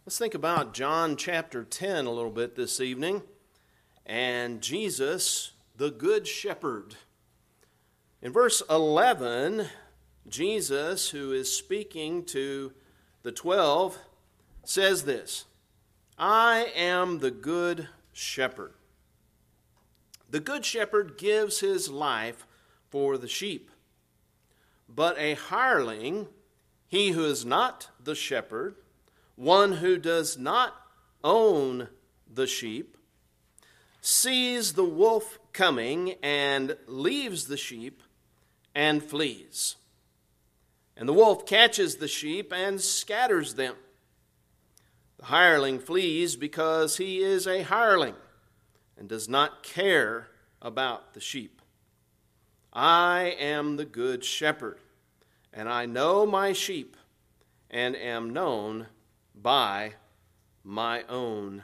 Let's think about John chapter 10 a little bit this evening, and Jesus, the Good Shepherd. In verse 11, Jesus, who is speaking to the 12, says this, "I am the Good Shepherd. The Good Shepherd gives his life for the sheep. But a hireling, he who is not the shepherd, one who does not own the sheep, sees the wolf coming and leaves the sheep and flees. And the wolf catches the sheep and scatters them. The hireling flees because he is a hireling and does not care about the sheep. I am the good shepherd, and I know my sheep and am known by my own."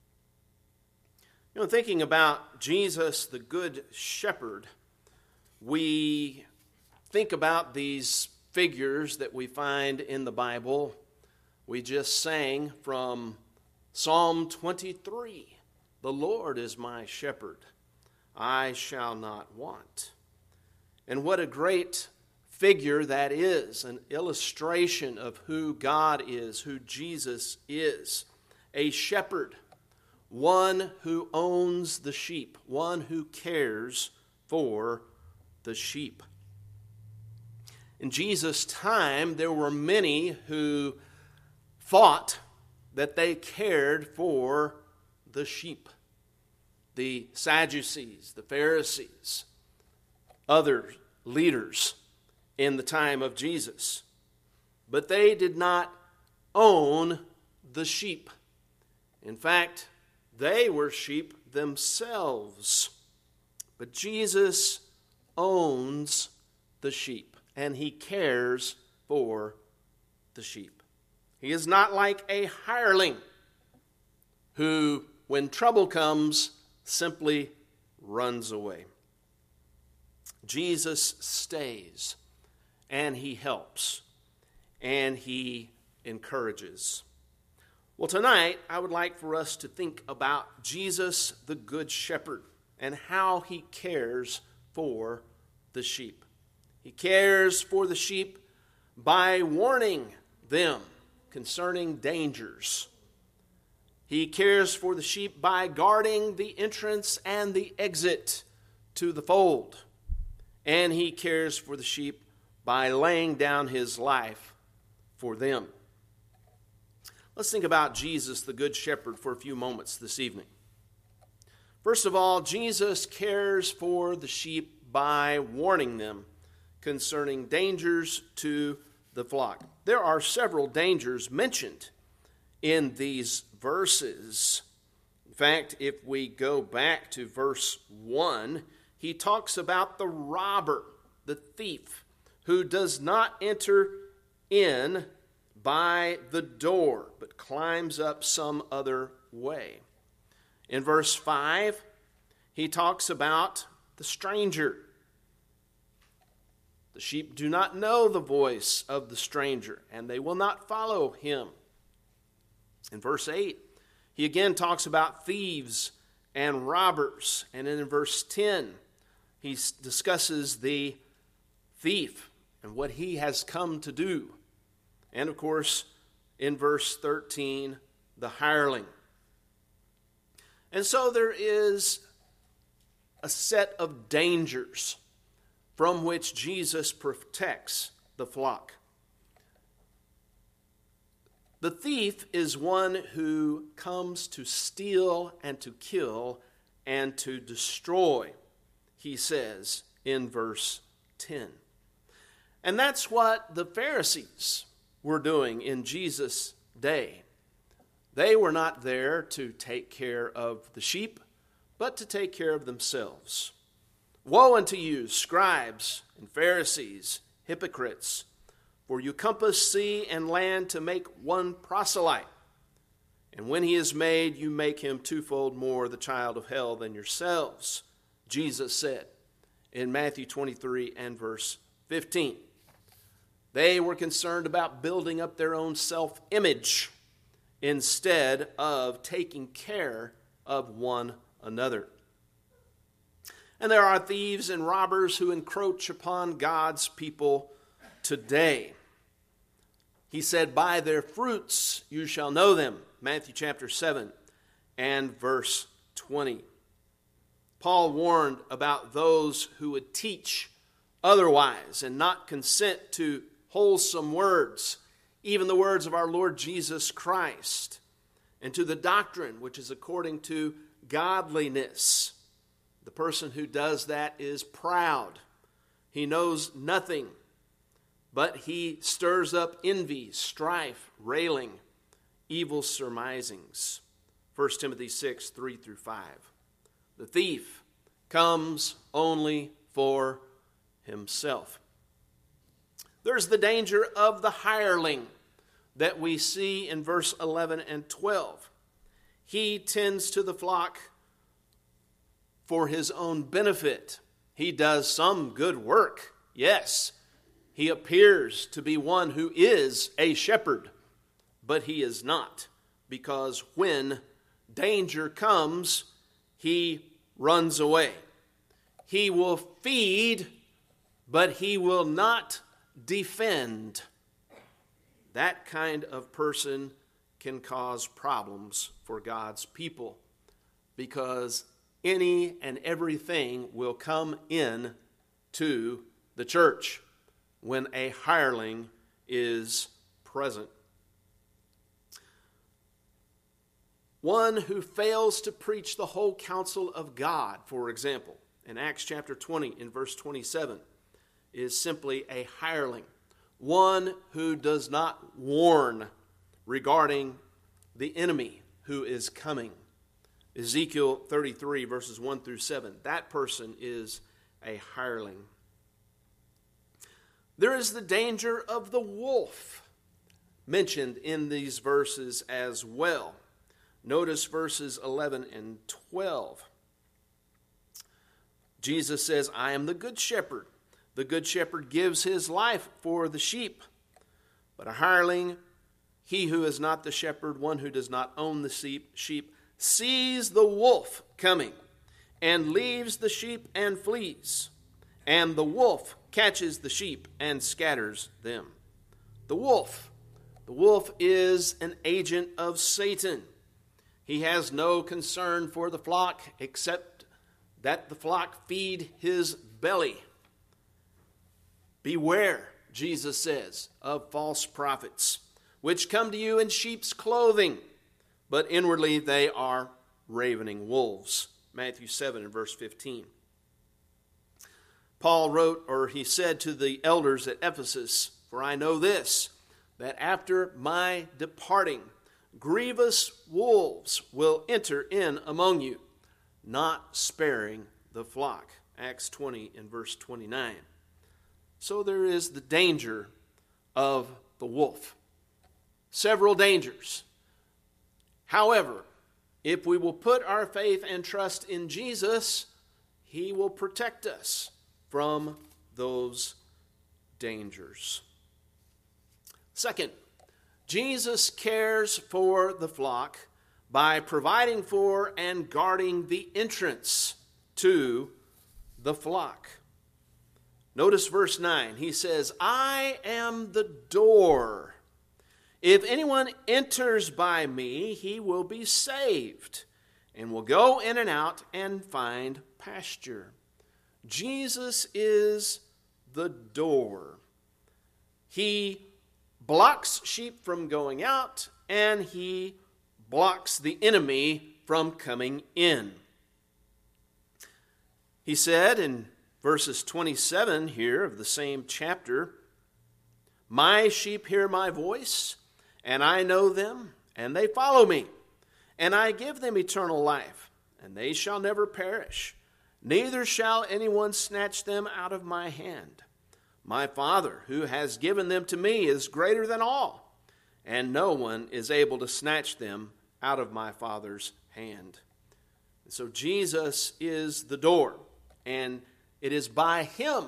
Thinking about Jesus, the Good Shepherd, we think about these figures that we find in the Bible. We just sang from Psalm 23, "The Lord is my shepherd, I shall not want." And what a great figure that is, an illustration of who God is, who Jesus is. A shepherd, one who owns the sheep, one who cares for the sheep. In Jesus' time, there were many who thought that they cared for the sheep. The Sadducees, the Pharisees, other leaders in the time of Jesus. But they did not own the sheep. In fact, they were sheep themselves. But Jesus owns the sheep, and he cares for the sheep. He is not like a hireling who, when trouble comes, simply runs away. Jesus stays, and he helps, and he encourages. Well, tonight, I would like for us to think about Jesus, the Good Shepherd, and how he cares for the sheep. He cares for the sheep by warning them concerning dangers. He cares for the sheep by guarding the entrance and the exit to the fold. And he cares for the sheep by laying down his life for them. Let's think about Jesus, the Good Shepherd, for a few moments this evening. First of all, Jesus cares for the sheep by warning them concerning dangers to the flock. There are several dangers mentioned in these verses. In fact, if we go back to verse 1, he talks about the robber, the thief, who does not enter in by the door, but climbs up some other way. In verse 5, he talks about the stranger. The sheep do not know the voice of the stranger, and they will not follow him. In verse 8, he again talks about thieves and robbers. And then in verse 10, he discusses the thief and what he has come to do. And of course, in verse 13, the hireling. And so there is a set of dangers from which Jesus protects the flock. The thief is one who comes to steal and to kill and to destroy, he says in verse 10. And that's what the Pharisees were doing in Jesus' day. They were not there to take care of the sheep, but to take care of themselves. Woe unto you, scribes and Pharisees, hypocrites, for you compass sea and land to make one proselyte. And when he is made, you make him twofold more the child of hell than yourselves, Jesus said in Matthew 23 and verse 15. They were concerned about building up their own self-image instead of taking care of one another. And there are thieves and robbers who encroach upon God's people today. He said, by their fruits you shall know them. Matthew chapter 7 and verse 20. Paul warned about those who would teach otherwise and not consent to wholesome words, even the words of our Lord Jesus Christ, and to the doctrine which is according to godliness. The person who does that is proud. He knows nothing, but he stirs up envy, strife, railing, evil surmisings. 1 Timothy 6, 3 through 5. The thief comes only for himself. There's the danger of the hireling that we see in verse 11 and 12. He tends to the flock for his own benefit. He does some good work, yes. He appears to be one who is a shepherd, but he is not, because when danger comes, he runs away. He will feed, but he will not defend. That kind of person can cause problems for God's people, because any and everything will come in to the church when a hireling is present. One who fails to preach the whole counsel of God, for example, in Acts chapter 20 in verse 27, is simply a hireling. One who does not warn regarding the enemy who is coming. Ezekiel 33 verses 1 through 7. That person is a hireling. There is the danger of the wolf mentioned in these verses as well. Notice verses 11 and 12. Jesus says, I am the good shepherd. The good shepherd gives his life for the sheep. But a hireling, he who is not the shepherd, one who does not own the sheep, sees the wolf coming and leaves the sheep and flees. And the wolf catches the sheep and scatters them. The wolf is an agent of Satan. He has no concern for the flock except that the flock feed his belly. Beware, Jesus says, of false prophets, which come to you in sheep's clothing, but inwardly they are ravening wolves. Matthew 7 and verse 15. Paul wrote, or he said to the elders at Ephesus, for I know this, that after my departing, grievous wolves will enter in among you, not sparing the flock. Acts 20 and verse 29. So there is the danger of the wolf. Several dangers. However, if we will put our faith and trust in Jesus, he will protect us from those dangers. Second, Jesus cares for the flock by providing for and guarding the entrance to the flock. Notice verse 9. He says, I am the door. If anyone enters by me, he will be saved and will go in and out and find pasture. Jesus is the door. He blocks sheep from going out, and he blocks the enemy from coming in. He said in verses 27 here of the same chapter, my sheep hear my voice, and I know them, and they follow me. And I give them eternal life, and they shall never perish. Neither shall anyone snatch them out of my hand. My Father, who has given them to me, is greater than all, and no one is able to snatch them out of my Father's hand. And so Jesus is the door, and it is by him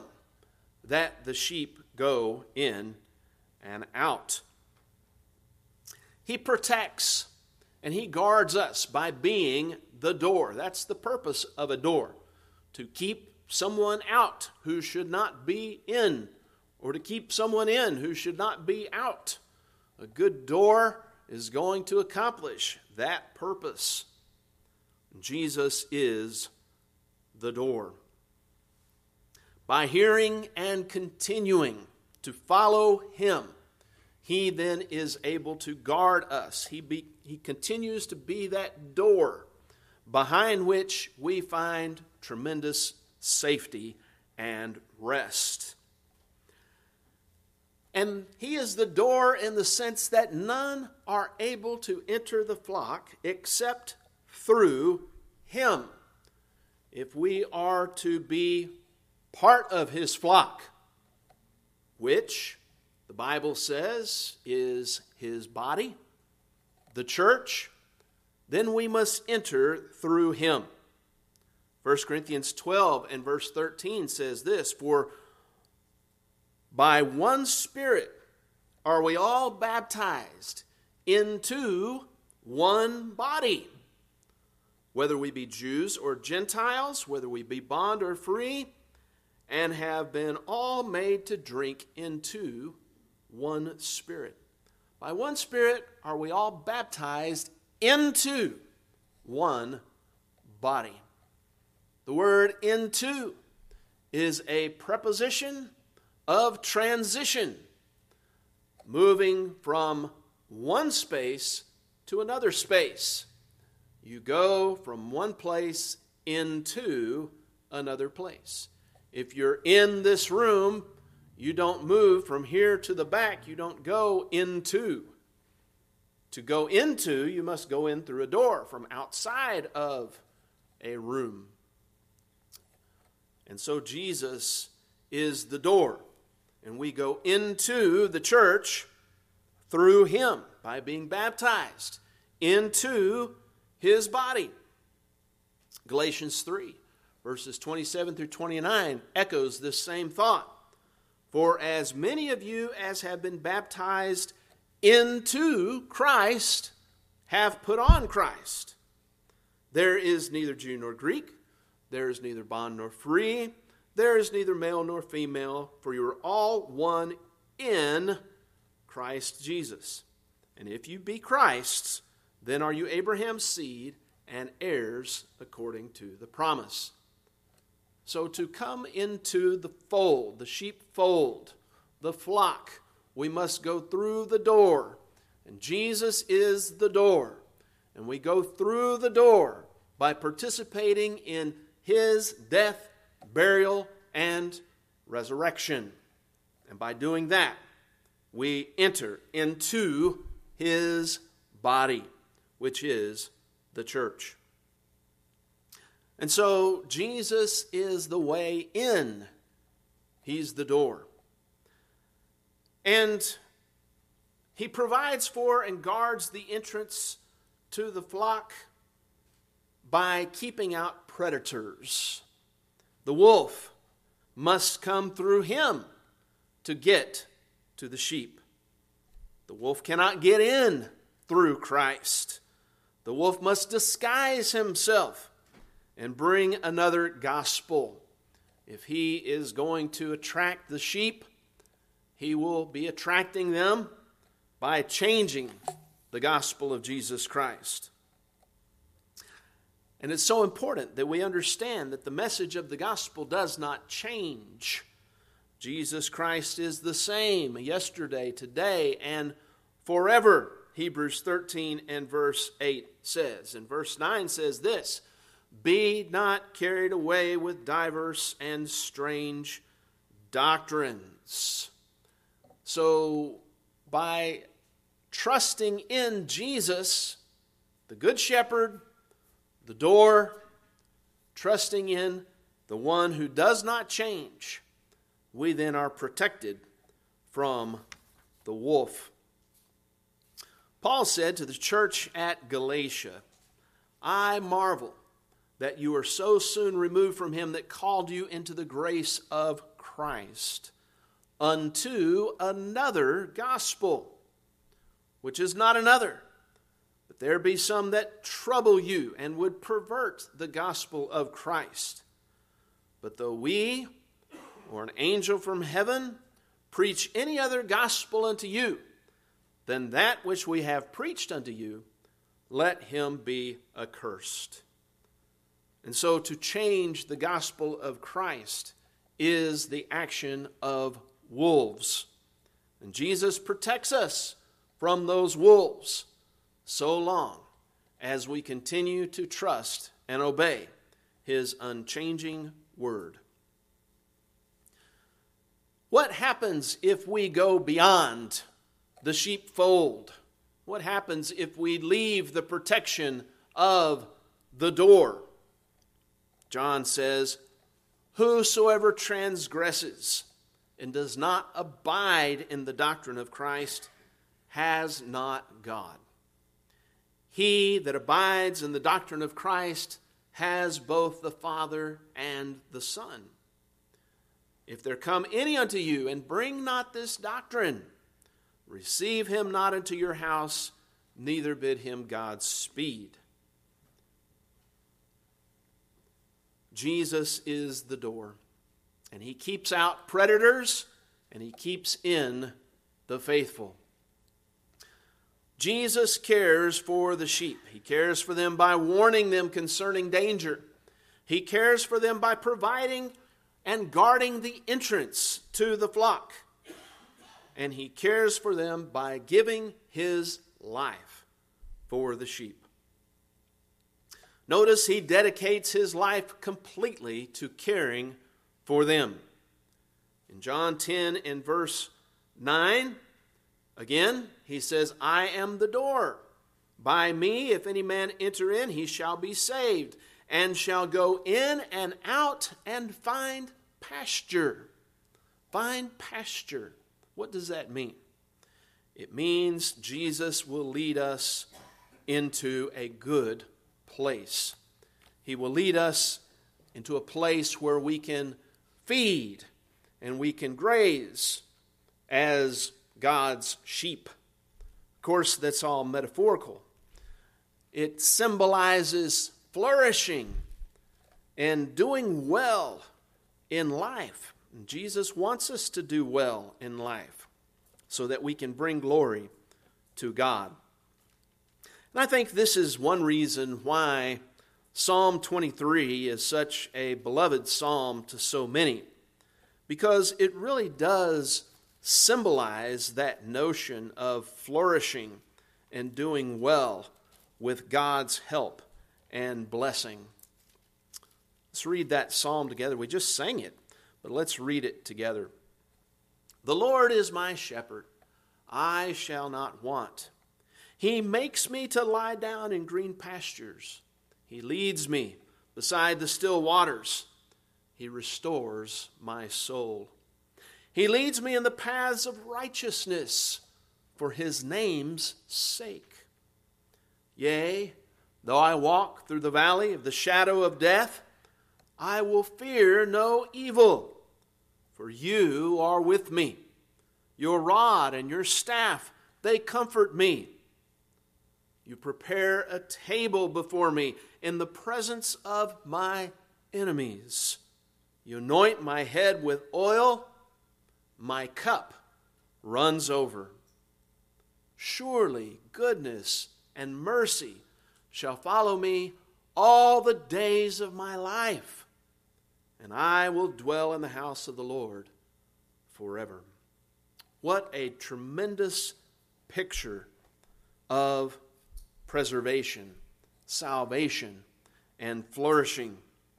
that the sheep go in and out. He protects and He guards us by being the door. That's the purpose of a door, to keep someone out who should not be in, or to keep someone in who should not be out. A good door is going to accomplish that purpose. Jesus is the door. By hearing and continuing to follow Him, He then is able to guard us. He continues to be that door behind which we find tremendous safety and rest. And He is the door in the sense that none are able to enter the flock except through Him. If we are to be part of His flock, which the Bible says is His body, the church, then we must enter through Him. 1 Corinthians 12 and verse 13 says this, "For by one Spirit are we all baptized into one body, whether we be Jews or Gentiles, whether we be bond or free, and have been all made to drink into one Spirit." By one Spirit are we all baptized into one body. The word "into" is a preposition of transition, moving from one space to another space. You go from one place into another place. If you're in this room, you don't move from here to the back. You don't go into. To go into, you must go in through a door from outside of a room. And so Jesus is the door. And we go into the church through Him by being baptized into His body. Galatians 3, verses 27 through 29 echoes this same thought. "For as many of you as have been baptized into Christ have put on Christ. There is neither Jew nor Greek, there is neither bond nor free, there is neither male nor female, for you are all one in Christ Jesus. And if you be Christ's, then are you Abraham's seed and heirs according to the promise." So to come into the fold, the sheepfold, the flock, we must go through the door. And Jesus is the door. And we go through the door by participating in His death, burial, and resurrection. And by doing that, we enter into His body, which is the church. And so Jesus is the way in. He's the door. And He provides for and guards the entrance to the flock by keeping out predators. The wolf must come through Him to get to the sheep. The wolf cannot get in through Christ. The wolf must disguise himself and bring another gospel. If he is going to attract the sheep, he will be attracting them by changing the gospel of Jesus Christ. And it's so important that we understand that the message of the gospel does not change. Jesus Christ is the same yesterday, today, and forever. Hebrews 13 and verse 8 says. And verse 9 says this, "Be not carried away with diverse and strange doctrines." So by trusting in Jesus, the Good Shepherd, the door, trusting in the one who does not change, we then are protected from the wolf. Paul said to the church at Galatia, "I marvel that you are so soon removed from him that called you into the grace of Christ, unto another gospel, which is not another. But there be some that trouble you and would pervert the gospel of Christ. But though we, or an angel from heaven, preach any other gospel unto you than that which we have preached unto you, let him be accursed. And so to change the gospel of Christ is the action of wolves. And Jesus protects us from those wolves so long as we continue to trust and obey his unchanging word. What happens if we go beyond the sheepfold? What happens if we leave the protection of the door? John says, whosoever transgresses and does not abide in the doctrine of Christ has not God. He that abides in the doctrine of Christ has both the Father and the Son. If there come any unto you and bring not this doctrine, receive him not into your house, neither bid him Godspeed. Jesus is the door, and he keeps out predators, and he keeps in the faithful. Jesus cares for the sheep. He cares for them by warning them concerning danger. He cares for them by providing and guarding the entrance to the flock. And he cares for them by giving his life for the sheep. Notice he dedicates his life completely to caring for them. In John 10 and verse 9, again, he says, I am the door. By me, if any man enter in, he shall be saved, and shall go in and out and find pasture. Find pasture. What does that mean? It means Jesus will lead us into a good place. He will lead us into a place where we can feed and we can graze as God's sheep. Of course, that's all metaphorical. It symbolizes flourishing and doing well in life. And Jesus wants us to do well in life so that we can bring glory to God. And I think this is one reason why Psalm 23 is such a beloved psalm to so many, because it really does symbolize that notion of flourishing and doing well with God's help and blessing. Let's read that psalm together. We just sang it, but let's read it together. The Lord is my shepherd, I shall not want. He makes me to lie down in green pastures. He leads me beside the still waters. He restores my soul. He leads me in the paths of righteousness for his name's sake. Yea, though I walk through the valley of the shadow of death, I will fear no evil, for you are with me. Your rod and your staff, they comfort me. You prepare a table before me in the presence of my enemies. You anoint my head with oil, my cup runs over. Surely goodness and mercy shall follow me all the days of my life, and I will dwell in the house of the Lord forever. What a tremendous picture of preservation, salvation, and flourishing.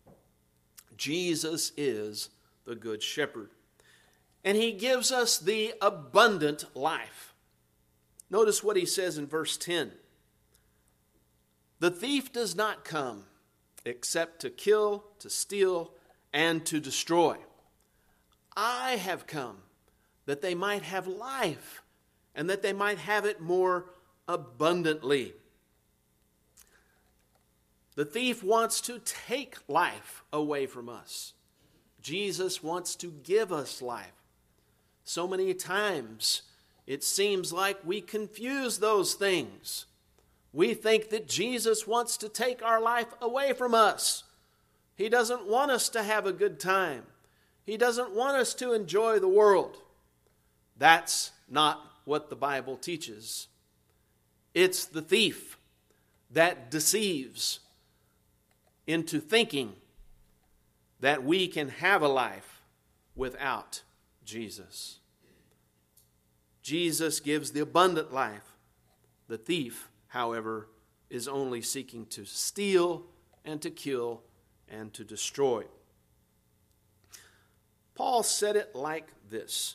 Jesus is the Good Shepherd, and he gives us the abundant life. Notice what he says in verse 10. The thief does not come except to kill, to steal, and to destroy. I have come that they might have life, and that they might have it more abundantly. The thief wants to take life away from us. Jesus wants to give us life. So many times it seems like we confuse those things. We think that Jesus wants to take our life away from us. He doesn't want us to have a good time. He doesn't want us to enjoy the world. That's not what the Bible teaches. It's the thief that deceives into thinking that we can have a life without Jesus. Jesus gives the abundant life. The thief, however, is only seeking to steal and to kill and to destroy. Paul said it like this.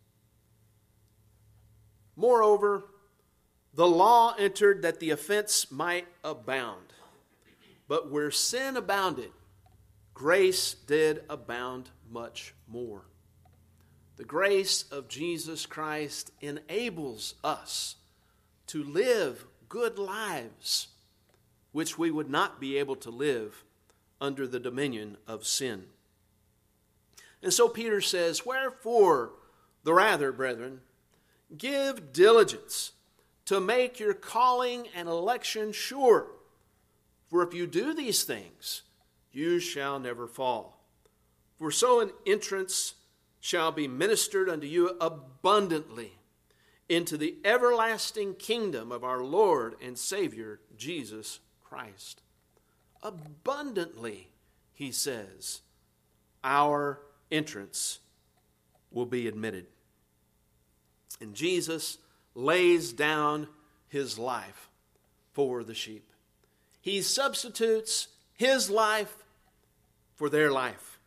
Moreover, the law entered that the offense might abound. But where sin abounded, grace did abound much more. The grace of Jesus Christ enables us to live good lives, which we would not be able to live under the dominion of sin. And so Peter says, wherefore, the rather, brethren, give diligence to make your calling and election sure. For if you do these things, you shall never fall. For so an entrance shall be ministered unto you abundantly into the everlasting kingdom of our Lord and Savior, Jesus Christ. Abundantly, he says, our entrance will be admitted. And Jesus lays down his life for the sheep. He substitutes his life for their life.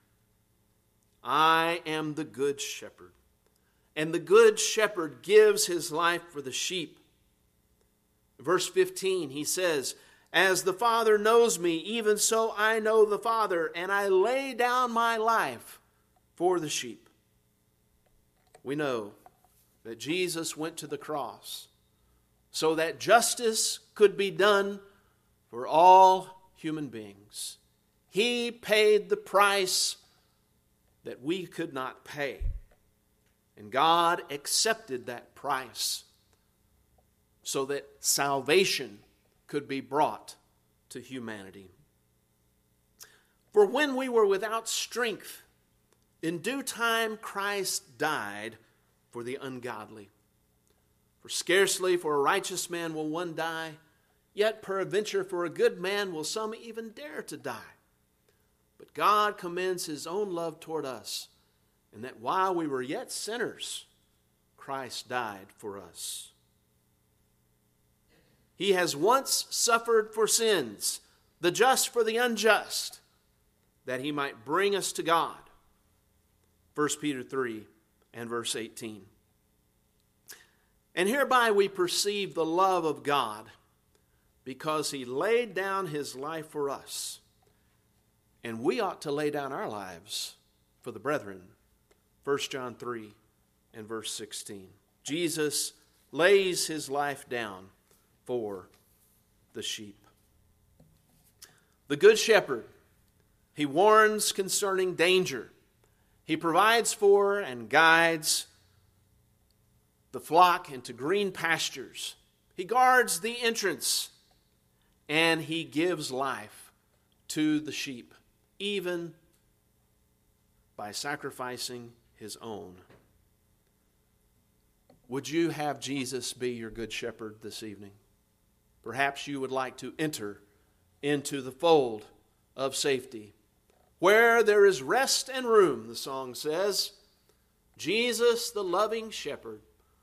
I am the good shepherd, and the good shepherd gives his life for the sheep. Verse 15, he says, as the Father knows me, even so I know the Father, and I lay down my life for the sheep. We know that Jesus went to the cross so that justice could be done for all human beings. He paid the price that we could not pay. And God accepted that price so that salvation could be brought to humanity. For when we were without strength, in due time Christ died for the ungodly. For scarcely for a righteous man will one die, yet peradventure for a good man will some even dare to die. But God commends his own love toward us, and that while we were yet sinners, Christ died for us. He has once suffered for sins, the just for the unjust, that he might bring us to God. 1 Peter 3 and verse 18. And hereby we perceive the love of God, because he laid down his life for us. And we ought to lay down our lives for the brethren. 1 John 3 and verse 16. Jesus lays his life down for the sheep. The good shepherd, he warns concerning danger. He provides for and guides the flock into green pastures. He guards the entrance, and he gives life to the sheep, even by sacrificing his own. Would you have Jesus be your good shepherd this evening? Perhaps you would like to enter into the fold of safety, where there is rest and room, the song says. Jesus, the loving shepherd,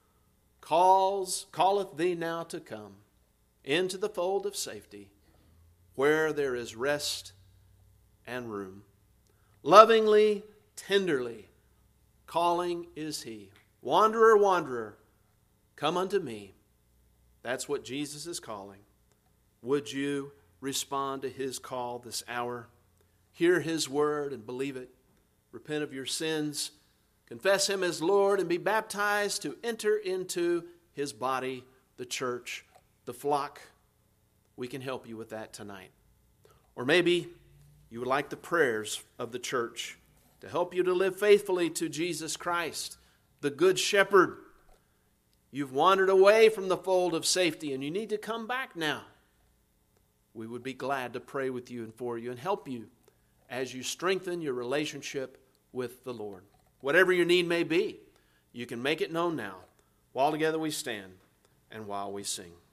calleth thee now to come into the fold of safety, where there is rest and room. Lovingly, tenderly, calling is he. Wanderer, wanderer, come unto me. That's what Jesus is calling. Would you respond to his call this hour? Hear his word and believe it. Repent of your sins. Confess him as Lord and be baptized to enter into his body, the church, the flock. We can help you with that tonight. Or maybe you would like the prayers of the church to help you to live faithfully to Jesus Christ, the Good Shepherd. you've wandered away from the fold of safety and you need to come back now, we would be glad to pray with you and for you and help you as you strengthen your relationship with the Lord. Whatever your need may be, you can make it known now, while together we stand and while we sing.